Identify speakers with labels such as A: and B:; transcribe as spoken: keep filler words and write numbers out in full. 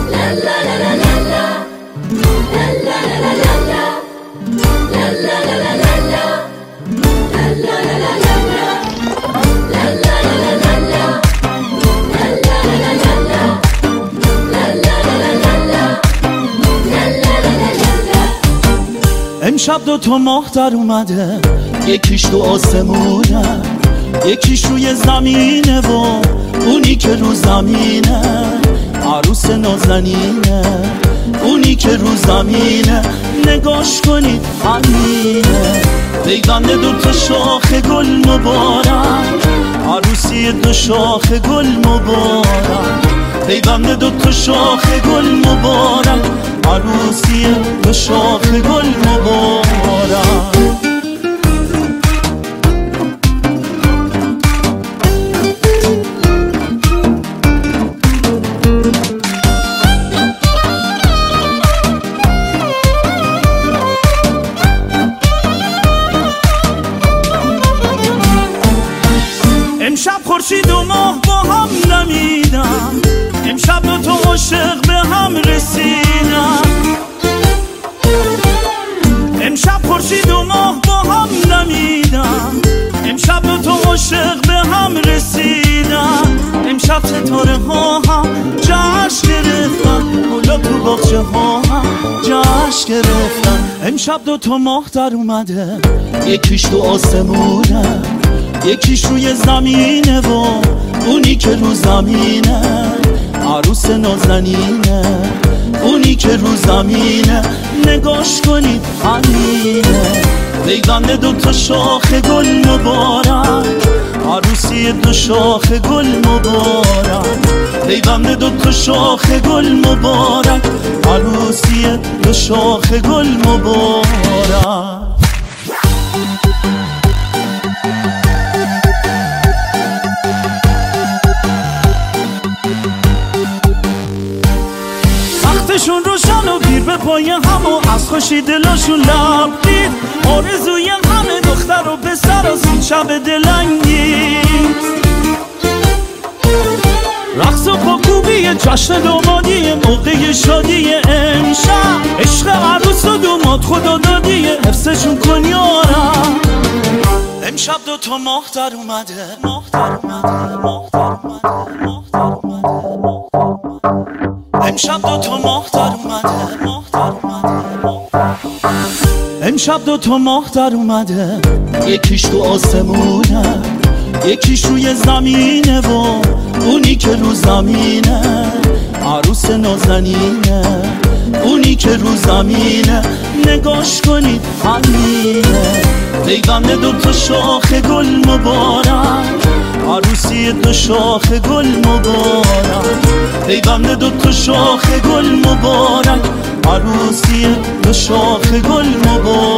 A: امشب دو تا ماه در اومده، یکیش تو آسمونه یکیش روی زمینه و اونی که رو زمینه عروس نازنینه، اونی که رو زمینه نگاش کنید همینه. پیوند دو تا شاخ گل مبارک، عروسی دو شاخ گل مبارک. پیوند دو تا شاخ گل مبارک، عروسی دو شاخ گل مبارک. امشب خورشید و ماه با هم نمیدم، امشب دو تا عاشق به هم رسیدم. امشب خورشید و ماه با هم نمیدم، امشب دو تا عاشق به هم رسیدم. امشب ستاره ها هم جشن گرفتن، گلا تو باغچه ها هم جشن گرفتن. امشب دو تا ماه در اومده، یکیش تو آسمونه یکیش روی زمینه و اونی که رو زمینه عروس نازنینه، اونی که رو زمینه نگاش کنید همینه. پیوند دو تا شاخ گل مبارک، عروسی دو شاخ گل مبارک. پیوند دو تا شاخ گل مبارک، عروسی دو شاخ گل مبارک. وقتشون روشن و گیر به پای هم و از خوشی دلاشون لبرید. آرزوی همه دختر و پسر از این شب دلنگیز. رقص و پاکوبی جشن دامادی موقع شادی امشب. عشق عروس و دوماد خدا دادی حفظشون کن یارم. امشب دو تا ماه در اومده، ماه در اومده، ماه در اومده، ماه در اومده، ماه در اومده. امشب دو تا ماه در اومده، ماه در اومده، ماه در اومده. امشب دو تا ماه در اومده، یکیش تو آسمونه یکیش روی زمینه و اونی که رو زمینه عروس نازنینه، اونی که رو زمینه نگاش کنید همینه. پیوند دو تا شاخ گل مبارک، عروسی دو شاخ گل مبارک. پیوند دو تا شاخ گل مبارک، عروسی دو شاخ گل مبارک.